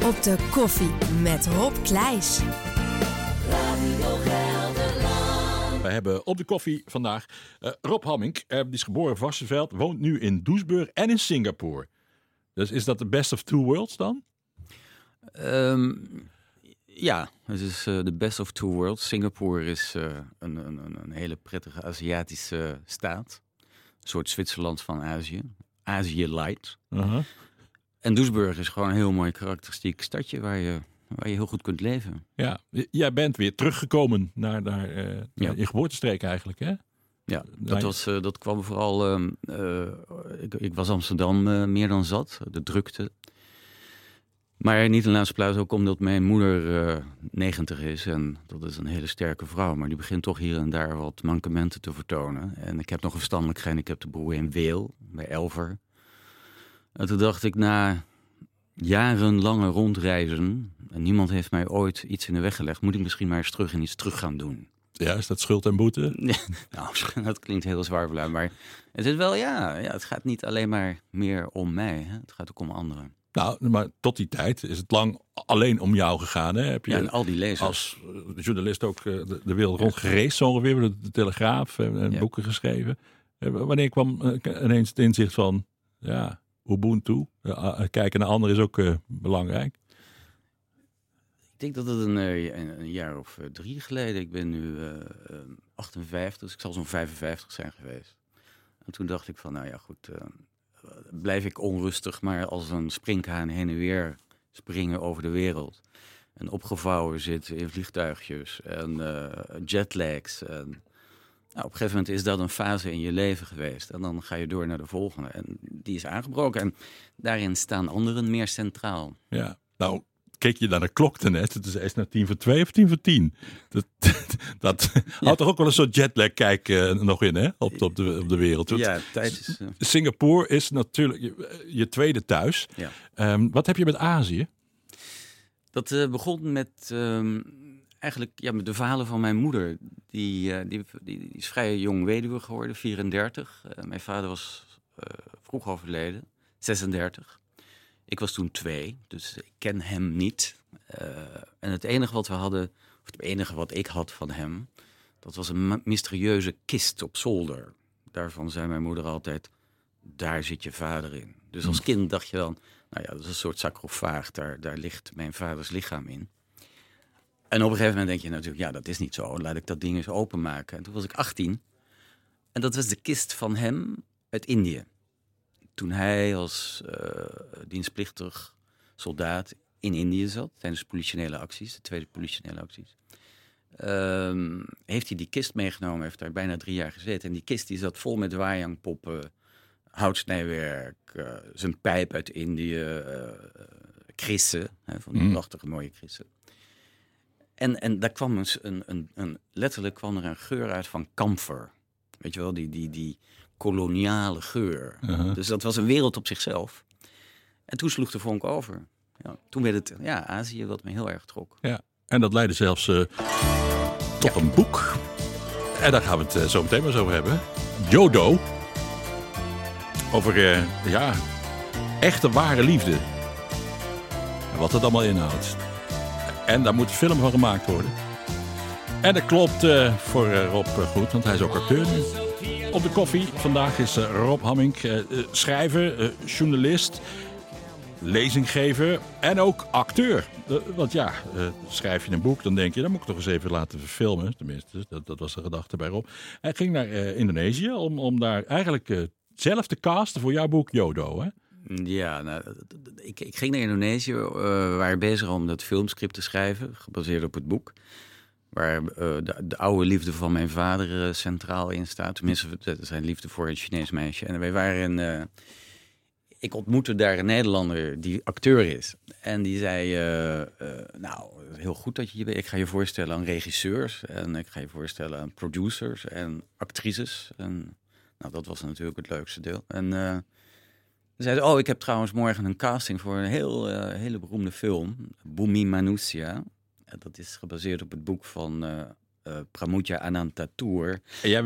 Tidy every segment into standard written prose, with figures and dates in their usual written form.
Op de koffie met Rob Kleijs. We hebben op de koffie vandaag Rob Hammink. Die is geboren in Varsseveld, woont nu in Doesburg en in Singapore. Dus is dat de best of two worlds dan? Ja, het is de best of two worlds. Singapore is een hele prettige Aziatische staat. Een soort Zwitserland van Azië. Azië light. Uh-huh. En Doesburg is gewoon een heel mooi karakteristiek stadje waar je heel goed kunt leven. Ja, jij bent weer teruggekomen naar je geboortestreek eigenlijk, hè? Ja, dat kwam vooral... ik was Amsterdam meer dan zat, de drukte. Maar niet in laatste plaats ook omdat mijn moeder 90 is. En dat is een hele sterke vrouw. Maar die begint toch hier en daar wat mankementen te vertonen. En ik heb nog een verstandelijk gehandicapte in Weel, bij Elver. En toen dacht ik, na jarenlange rondreizen... en niemand heeft mij ooit iets in de weg gelegd... moet ik misschien maar eens iets terug gaan doen. Ja, is dat schuld en boete? Nou, dat klinkt heel zwaar, maar het is wel, het gaat niet alleen maar meer om mij. Hè? Het gaat ook om anderen. Nou, maar tot die tijd is het lang alleen om jou gegaan. Hè? Heb je en al die lezers. Als journalist ook de wereld rond gereisd, zo ongeveer, de Telegraaf en boeken geschreven. Wanneer kwam ineens het inzicht van, Ubuntu, kijken naar anderen is ook belangrijk? Ik denk dat het een jaar of 3 geleden, ik ben nu 58, dus ik zal zo'n 55 zijn geweest. En toen dacht ik van, blijf ik onrustig, maar als een sprinkhaan heen en weer springen over de wereld. En opgevouwen zitten in vliegtuigjes en jetlags. En, op een gegeven moment is dat een fase in je leven geweest. En dan ga je door naar de volgende. En die is aangebroken. En daarin staan anderen meer centraal. Ja, nou... Keek je naar de klok daarnet, het is naar 10:02 of 10:10. Dat houdt toch ook wel een soort jetlag kijk nog in, hè? Op de wereld. Ja, tijd is... Singapore is natuurlijk je tweede thuis. Ja. Wat heb je met Azië? Dat begon met met de verhalen van mijn moeder. Die is vrij jong weduwe geworden, 34. Mijn vader was vroeg overleden, 36. Ik was toen 2, dus ik ken hem niet. En het enige wat we hadden, of het enige wat ik had van hem... dat was een mysterieuze kist op zolder. Daarvan zei mijn moeder altijd, daar zit je vader in. Dus als kind dacht je dan, dat is een soort sarcofaag. Daar ligt mijn vaders lichaam in. En op een gegeven moment denk je natuurlijk, dat is niet zo. Laat ik dat ding eens openmaken. En toen was ik 18. En dat was de kist van hem uit Indië. Toen hij als dienstplichtig soldaat in Indië zat, tijdens politionele acties, de tweede politionele acties, heeft hij die kist meegenomen, heeft daar bijna 3 jaar gezeten. En die kist die zat vol met wayangpoppen, houtsnijwerk, zijn pijp uit Indië, krissen, van die prachtige mooie krissen. En daar kwam letterlijk kwam er een geur uit van kamfer. Weet je wel, die koloniale geur. Uh-huh. Dus dat was een wereld op zichzelf. En toen sloeg de vonk over. Ja, toen werd het Azië wat me heel erg trok. Ja, en dat leidde zelfs tot een boek. En daar gaan we het zo meteen maar zo over hebben. Jodo. Over echte ware liefde. En wat het allemaal inhoudt. En daar moet een film van gemaakt worden. En dat klopt voor Rob goed, want hij is ook acteur nu. Op de koffie vandaag is Rob Hammink, schrijver, journalist, lezinggever en ook acteur. Want schrijf je een boek, dan denk je, dat moet ik toch eens even laten verfilmen. Tenminste, dat was de gedachte bij Rob. Hij ging naar Indonesië om daar eigenlijk zelf te casten voor jouw boek Jodo, hè? Ja, ik ging naar Indonesië. We waren bezig om dat filmscript te schrijven, gebaseerd op het boek. Waar de oude liefde van mijn vader centraal in staat. Tenminste, zijn liefde voor een Chinees meisje. En wij waren... ik ontmoette daar een Nederlander die acteur is. En die zei... heel goed dat je hier bent. Ik ga je voorstellen aan regisseurs. En ik ga je voorstellen aan producers en actrices. En dat was natuurlijk het leukste deel. En zeiden, ik heb trouwens morgen een casting voor een hele beroemde film. Bumi Manusia. Dat is gebaseerd op het boek van Pramudia Anantatur. En jij wist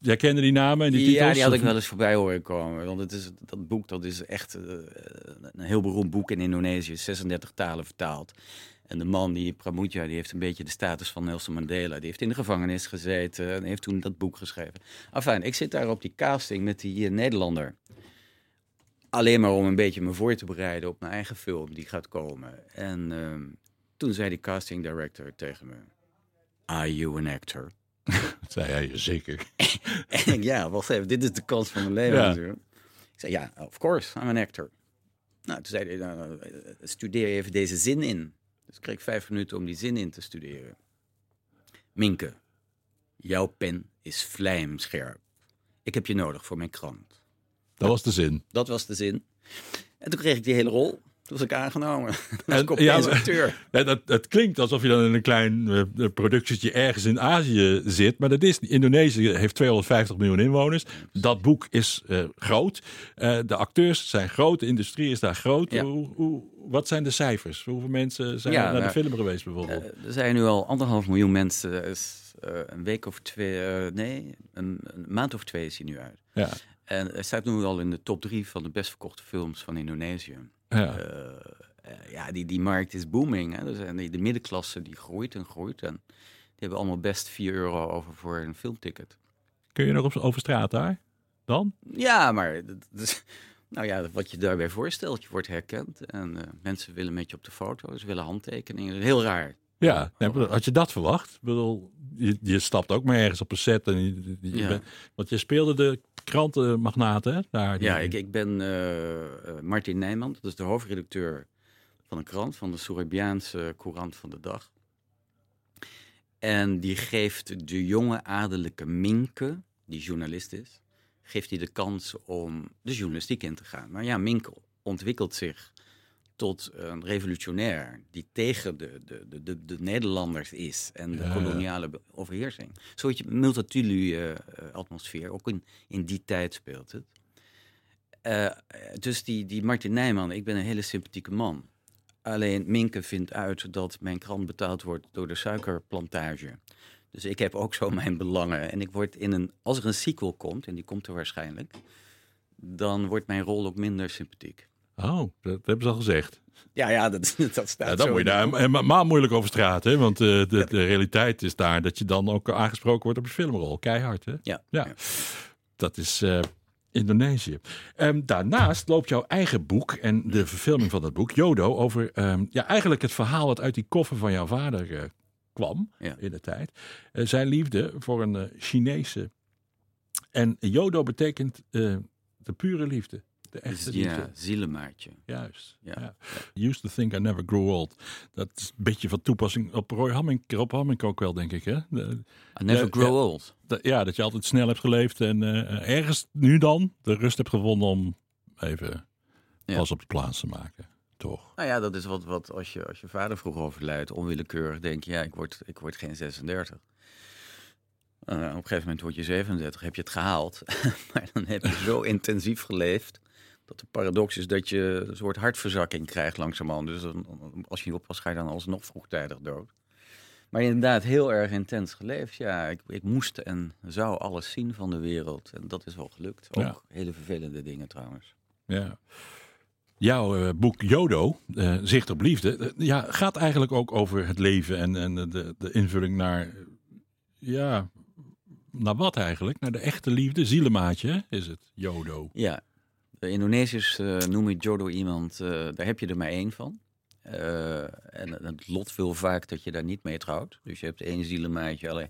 jij kende die namen en die titels? Ja, die had ik wel eens voorbij horen komen. Want dat boek dat is echt een heel beroemd boek in Indonesië. 36 talen vertaald. En de man, die Pramudia, die heeft een beetje de status van Nelson Mandela. Die heeft in de gevangenis gezeten en heeft toen dat boek geschreven. Enfin, ik zit daar op die casting met die Nederlander. Alleen maar om een beetje me voor te bereiden op mijn eigen film die gaat komen. En toen zei die casting director tegen me... Are you an actor? Dat zei hij, zeker. En ik, ja, wacht even, dit is de kans van mijn leven natuurlijk. Ik zei, ja, of course, I'm an actor. Nou, toen zei hij, studeer even deze zin in. Dus ik kreeg 5 minuten om die zin in te studeren. Minke, jouw pen is vlijmscherp. Ik heb je nodig voor mijn krant. Dat was de zin. Dat was de zin. En toen kreeg ik die hele rol. Toen was ik aangenomen. Was ik opeens acteur. Het klinkt alsof je dan in een klein productietje ergens in Azië zit. Maar dat is, Indonesië heeft 250 miljoen inwoners. Dat boek is groot. De acteurs zijn groot. De industrie is daar groot. Ja. Wat zijn de cijfers? Hoeveel mensen zijn naar de film geweest bijvoorbeeld? Er zijn nu al 1,5 miljoen mensen. Een week of 2... een maand of 2 is hij nu uit. Ja. En hij staat nu al in de top 3 van de best verkochte films van Indonesië. Ja. Die markt is booming. Hè. Dus de middenklasse die groeit en groeit. En die hebben allemaal best €4 over voor een filmticket. Kun je nog over straat daar dan? Ja, maar wat je daarbij voorstelt, je wordt herkend. En mensen willen met je op de foto. Ze willen handtekeningen. Heel raar. Ja, had je dat verwacht? Ik bedoel, je stapt ook maar ergens op een set. Want je speelde de krantenmagnaten, hè? Daar, ik ben Martin Nijman. Dat is de hoofdredacteur van een krant, van de Surabiaanse Courant van de Dag. En die geeft de jonge adellijke Minke, die journalist is, geeft hij de kans om de journalistiek in te gaan. Maar ja, Minke ontwikkelt zich tot een revolutionair die tegen de Nederlanders is en de koloniale overheersing. Zo'n multatuli-atmosfeer, ook in die tijd speelt het. Dus die Martin Nijman, ik ben een hele sympathieke man. Alleen Minke vindt uit dat mijn krant betaald wordt door de suikerplantage. Dus ik heb ook zo mijn belangen. En ik word als er een sequel komt, en die komt er waarschijnlijk, dan wordt mijn rol ook minder sympathiek. Oh, dat hebben ze al gezegd. Ja, dat staat dan zo. Dan moet je daar maar moeilijk over straat, hè? Want de realiteit is daar dat je dan ook aangesproken wordt op je filmrol. Keihard, hè? Ja. Dat is Indonesië. Daarnaast loopt jouw eigen boek en de verfilming van dat boek, Jodo, over eigenlijk het verhaal wat uit die koffer van jouw vader kwam in de tijd. Zijn liefde voor een Chinese. En Jodo betekent de pure liefde. De echte liefde. Zielemaatje. Juist. Ja. Used to think I never grew old. Dat is een beetje van toepassing op Roy Hamming ook wel, denk ik. Hè? I never grow old. Dat je altijd snel hebt geleefd en ergens nu dan de rust hebt gevonden om even pas op de plaats te maken. Toch? Nou ja, dat is wat als je vader vroeg overlijdt, onwillekeurig denk je, ik word geen 36. Op een gegeven moment word je 37, heb je het gehaald. Maar dan heb je zo intensief geleefd dat de paradox is dat je een soort hartverzakking krijgt langzamerhand. Dus als je niet oppast, ga je dan alsnog vroegtijdig dood. Maar inderdaad heel erg intens geleefd. Ja, ik moest en zou alles zien van de wereld. En dat is wel gelukt. Ook hele vervelende dingen trouwens. Ja. Jouw boek Jodo, Zicht op Liefde, gaat eigenlijk ook over het leven en de invulling naar... Ja, naar wat eigenlijk? Naar de echte liefde, zielemaatje is het, Jodo. Ja, de Indonesiërs noemen Jodo iemand, daar heb je er maar 1 van. En het lot wil vaak dat je daar niet mee trouwt. Dus je hebt 1 zielemaatje, alleen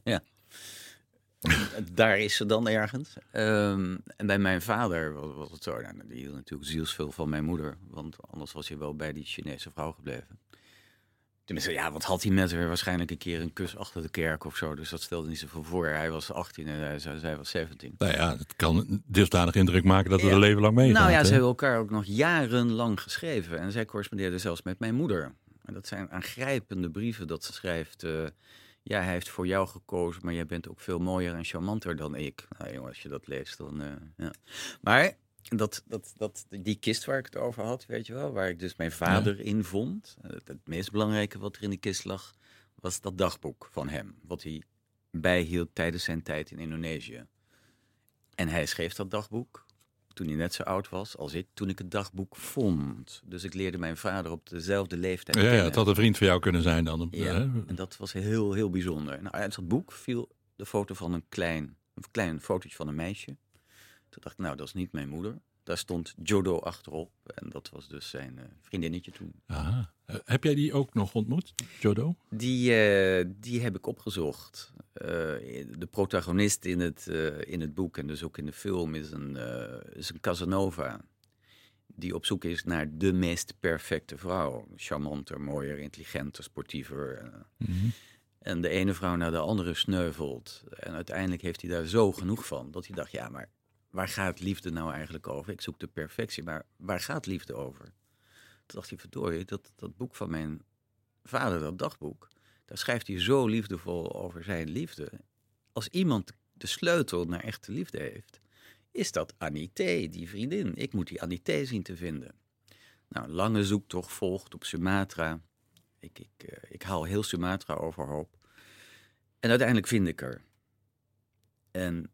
daar is ze dan ergens. En bij mijn vader was het zo, die hield natuurlijk zielsveel van mijn moeder. Want anders was hij wel bij die Chinese vrouw gebleven. Tenminste, wat had hij met haar? Waarschijnlijk een keer een kus achter de kerk of zo. Dus dat stelde niet zoveel voor. Hij was 18 en zij was 17. Nou ja, het kan dusdanig indruk maken dat we er leven lang mee gaan. Nou ja, ze hebben elkaar ook nog jarenlang geschreven. En zij correspondeerde zelfs met mijn moeder. En dat zijn aangrijpende brieven dat ze schrijft. Hij heeft voor jou gekozen, maar jij bent ook veel mooier en charmanter dan ik. Nou jongen, als je dat leest, dan... Maar... die kist waar ik het over had, weet je wel, waar ik dus mijn vader in vond. Het meest belangrijke wat er in die kist lag, was dat dagboek van hem. Wat hij bijhield tijdens zijn tijd in Indonesië. En hij schreef dat dagboek toen hij net zo oud was als ik, toen ik het dagboek vond. Dus ik leerde mijn vader op dezelfde leeftijd Ja, kennen. het had een vriend van jou kunnen zijn dan. Ja, en dat was heel, heel bijzonder. Nou, uit dat boek viel de foto van een klein fotootje van een meisje. Toen dacht ik, nou, dat is niet mijn moeder. Daar stond Jodo achterop. En dat was dus zijn vriendinnetje toen. Aha. Heb jij die ook nog ontmoet, Jodo? Die heb ik opgezocht. De protagonist in het boek en dus ook in de film is een Casanova. Die op zoek is naar de meest perfecte vrouw. Charmanter, mooier, intelligenter, sportiever. En de ene vrouw naar de andere sneuvelt. En uiteindelijk heeft hij daar zo genoeg van dat hij dacht, ja, maar waar gaat liefde nou eigenlijk over? Ik zoek de perfectie, maar waar gaat liefde over? Toen dacht hij, verdorie, dat boek van mijn vader, dat dagboek, daar schrijft hij zo liefdevol over zijn liefde. Als iemand de sleutel naar echte liefde heeft, is dat Anité, die vriendin. Ik moet die Anité zien te vinden. Nou, een lange zoektocht volgt op Sumatra. Ik haal heel Sumatra overhoop. En uiteindelijk vind ik haar. En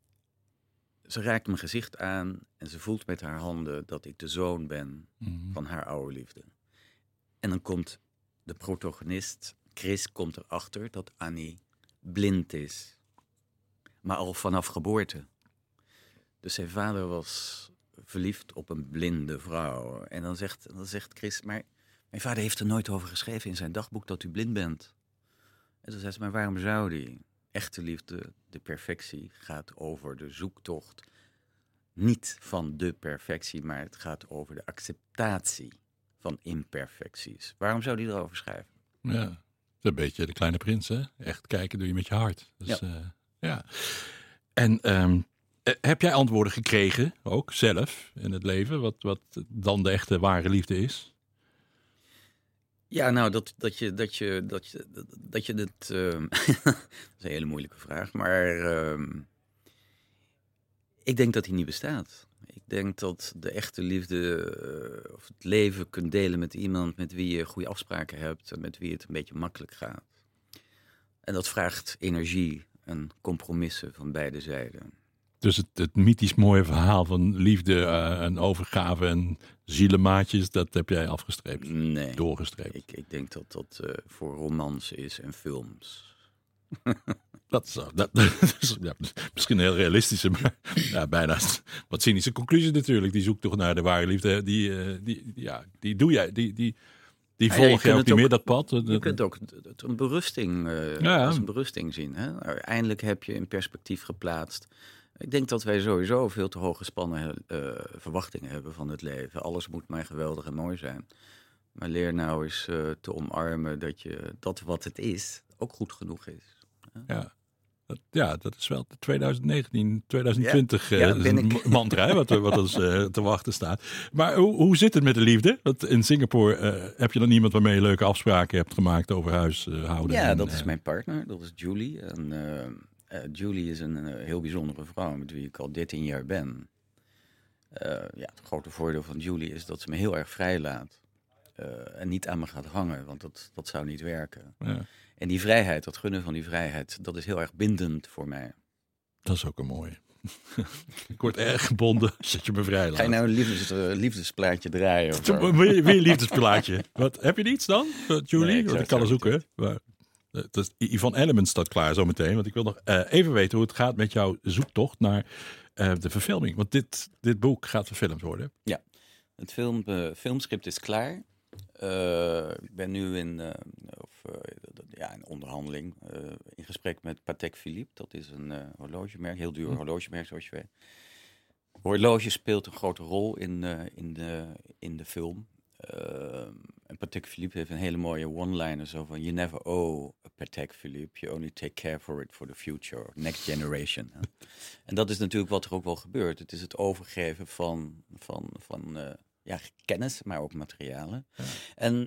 ze raakt mijn gezicht aan en ze voelt met haar handen dat ik de zoon ben van haar oude liefde. En dan komt de protagonist, Chris, komt erachter dat Annie blind is. Maar al vanaf geboorte. Dus zijn vader was verliefd op een blinde vrouw. En dan zegt Chris, maar mijn vader heeft er nooit over geschreven in zijn dagboek dat u blind bent. En toen zei ze, maar waarom zou die? Echte liefde, de perfectie, gaat over de zoektocht. Niet van de perfectie, maar het gaat over de acceptatie van imperfecties. Waarom zou die erover schrijven? Ja, dat is een beetje de Kleine Prins, hè? Echt kijken doe je met je hart. Dus, ja. En heb jij antwoorden gekregen, ook zelf, in het leven? Wat dan de echte ware liefde is? Ja, nou, dat je het... dat is een hele moeilijke vraag, maar ik denk dat die niet bestaat. Ik denk dat de echte liefde of het leven kunt delen met iemand met wie je goede afspraken hebt en met wie het een beetje makkelijk gaat. En dat vraagt energie en compromissen van beide zijden. Dus het mythisch mooie verhaal van liefde en overgave en zielenmaatjes, dat heb jij afgestreept? Nee. Doorgestreept? Ik denk dat dat voor romans is en films. Dat is ja, misschien een heel realistische, maar ja, bijna wat cynische conclusie natuurlijk. Die zoekt toch naar de ware liefde. Die doe jij, die volg je ook niet meer, dat pad. Je kunt ook het een berusting, als een berusting zien. Hè? Eindelijk heb je in perspectief geplaatst. Ik denk dat wij sowieso veel te hoog gespannen verwachtingen hebben van het leven. Alles moet maar geweldig en mooi zijn. Maar leer nou eens te omarmen dat wat het is ook goed genoeg is. Ja, dat is wel de 2019, 2020 mantra wat ons te wachten staat. Maar hoe zit het met de liefde? Want in Singapore heb je dan iemand waarmee je leuke afspraken hebt gemaakt over huishouden? Ja, dat is mijn partner, dat is Julie. En Julie is een heel bijzondere vrouw met wie ik al 13 jaar ben. Het grote voordeel van Julie is dat ze me heel erg vrij laat. En niet aan me gaat hangen, want dat zou niet werken. Ja. En die vrijheid, dat gunnen van die vrijheid, dat is heel erg bindend voor mij. Dat is ook een mooie. Ik word erg gebonden als je me vrij laat. Ga je nou een liefdesplaatje draaien? Of Wil je een liefdesplaatje? Heb je iets dan, Julie? Nee, Want ik kan er zoeken. Maar, Yvonne Elliman staat klaar zometeen. Want ik wil nog even weten hoe het gaat met jouw zoektocht naar de verfilming. Want dit boek gaat verfilmd worden. Ja, het filmscript is klaar. Ik ben nu in onderhandeling, in gesprek met Patek Philippe. Dat is een horlogemerk, heel duur horlogemerk zoals je weet. Horloge speelt een grote rol in de film. En Patek Philippe heeft een hele mooie one-liner zo van: You never owe a Patek Philippe, you only take care for it for the future, next generation. En dat is natuurlijk wat er ook wel gebeurt. Het is het overgeven van kennis, maar ook materialen. Ja. En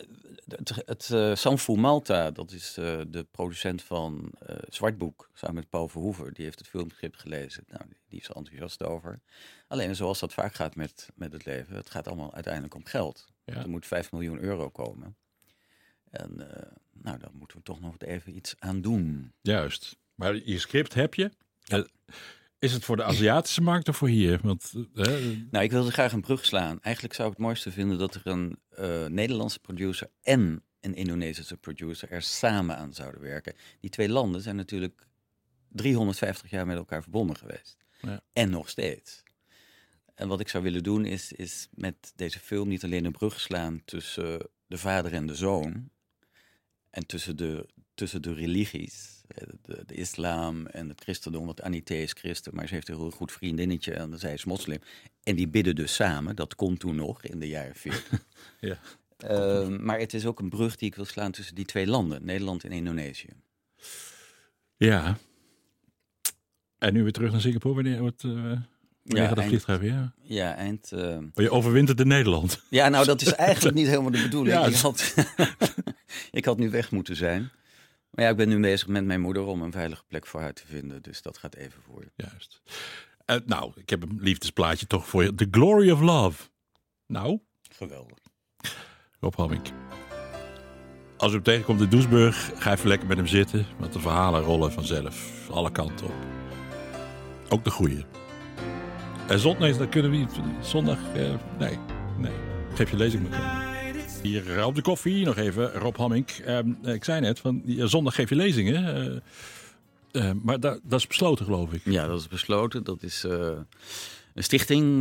Sanfu Malta, dat is de producent van Zwartboek, samen met Paul Verhoeven, die heeft het filmscript gelezen. Nou, die is er enthousiast over. Alleen zoals dat vaak gaat met het leven, het gaat allemaal uiteindelijk om geld. Ja. Er moet 5 miljoen euro komen. En daar moeten we toch nog even iets aan doen. Juist. Maar je script heb je. Is het voor de Aziatische markt of voor hier? Want, Nou, ik wilde graag een brug slaan. Eigenlijk zou ik het mooiste vinden dat er een Nederlandse producer en een Indonesische producer er samen aan zouden werken. Die twee landen zijn natuurlijk 350 jaar met elkaar verbonden geweest. Ja. En nog steeds. En wat ik zou willen doen is met deze film niet alleen een brug slaan tussen de vader en de zoon. En tussen de religies. De islam en het christendom, want Anité is christen, maar ze heeft een heel goed vriendinnetje en zij is moslim. En die bidden dus samen, dat kon toen nog in de jaren 40. ja. Maar het is ook een brug die ik wil slaan tussen die twee landen, Nederland en Indonesië. Ja. En nu weer terug naar Singapore, wanneer gaat dat vliegtuig weer? Ja, eind... Je overwintert in Nederland. Ja, nou dat is eigenlijk niet helemaal de bedoeling. Ja, Ik had nu weg moeten zijn. Maar ja, ik ben nu bezig met mijn moeder om een veilige plek voor haar te vinden. Dus dat gaat even voor. Juist. Nou, ik heb een liefdesplaatje toch voor je. The Glory of Love. Nou? Geweldig. Rob Hammink. Als u hem tegenkomt in Doesburg, ga even lekker met hem zitten. Want de verhalen rollen vanzelf alle kanten op. Ook de goeie. En zondag, dan kunnen we niet. Zondag, nee. Geef je lezing met hier op de koffie, nog even, Rob Hammink. Ik zei net, zondag geef je lezingen. Maar dat is besloten, geloof ik. Ja, dat is besloten. Dat is een stichting,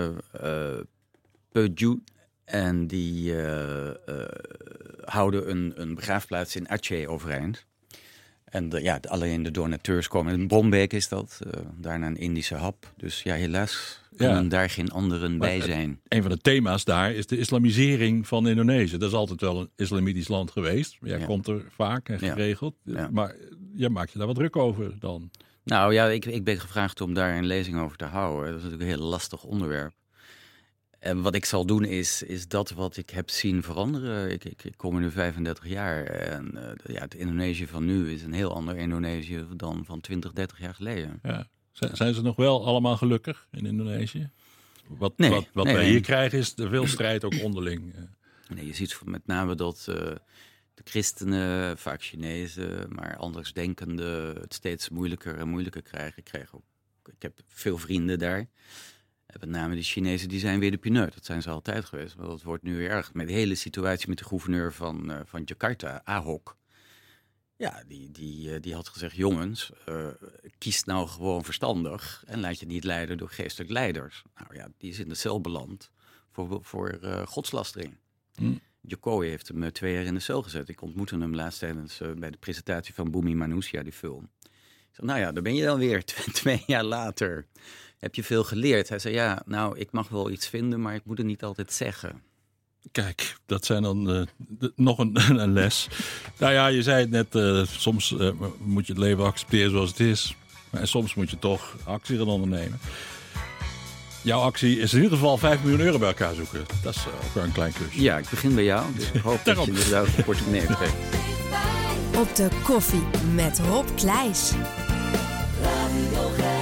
Peugeot. En die houden een begraafplaats in Aceh overeind. En alleen de donateurs komen. In Bombeek is dat. Daarna een Indische hap. Dus ja, helaas kunnen daar geen anderen bij zijn. Een van de thema's daar is de islamisering van Indonesië. Dat is altijd wel een islamitisch land geweest. Jij komt er vaak en geregeld. Ja. Maar jij maakt je daar wat druk over dan? Nou ja, ik ben gevraagd om daar een lezing over te houden. Dat is natuurlijk een heel lastig onderwerp. En wat ik zal doen is dat wat ik heb zien veranderen. Ik kom er nu 35 jaar. En het Indonesië van nu is een heel ander Indonesië dan van 20, 30 jaar geleden. Ja. Zijn ze nog wel allemaal gelukkig in Indonesië? Wat Nee, wij hier krijgen is veel strijd ook onderling. Nee, je ziet met name dat de christenen, vaak Chinezen, maar andersdenkenden het steeds moeilijker en moeilijker krijgen. Ik heb veel vrienden daar. Met name die Chinezen, die zijn weer de pineut. Dat zijn ze altijd geweest. Maar dat wordt nu weer erg. Met de hele situatie met de gouverneur van Jakarta, Ahok. Ja, die had gezegd, jongens, kies nou gewoon verstandig. En laat je niet leiden door geestelijk leiders. Nou ja, die is in de cel beland voor godslastering. Jokowi heeft hem 2 jaar in de cel gezet. Ik ontmoette hem laatst tijdens bij de presentatie van Bumi Manusia, die film. Ik zei, nou ja, daar ben je dan weer 2 jaar later. Heb je veel geleerd? Hij zei, ja, nou, ik mag wel iets vinden, maar ik moet het niet altijd zeggen. Kijk, dat zijn dan nog een les. Nou ja, je zei het net, soms moet je het leven accepteren zoals het is. En soms moet je toch actie gaan ondernemen. Jouw actie is in ieder geval 5 miljoen euro bij elkaar zoeken. Dat is ook wel een klein klusje. Ja, ik begin bij jou. Dus ik hoop dat je inderdaad de portemonnee trekt. Op de koffie met Rob Kleijs. Radio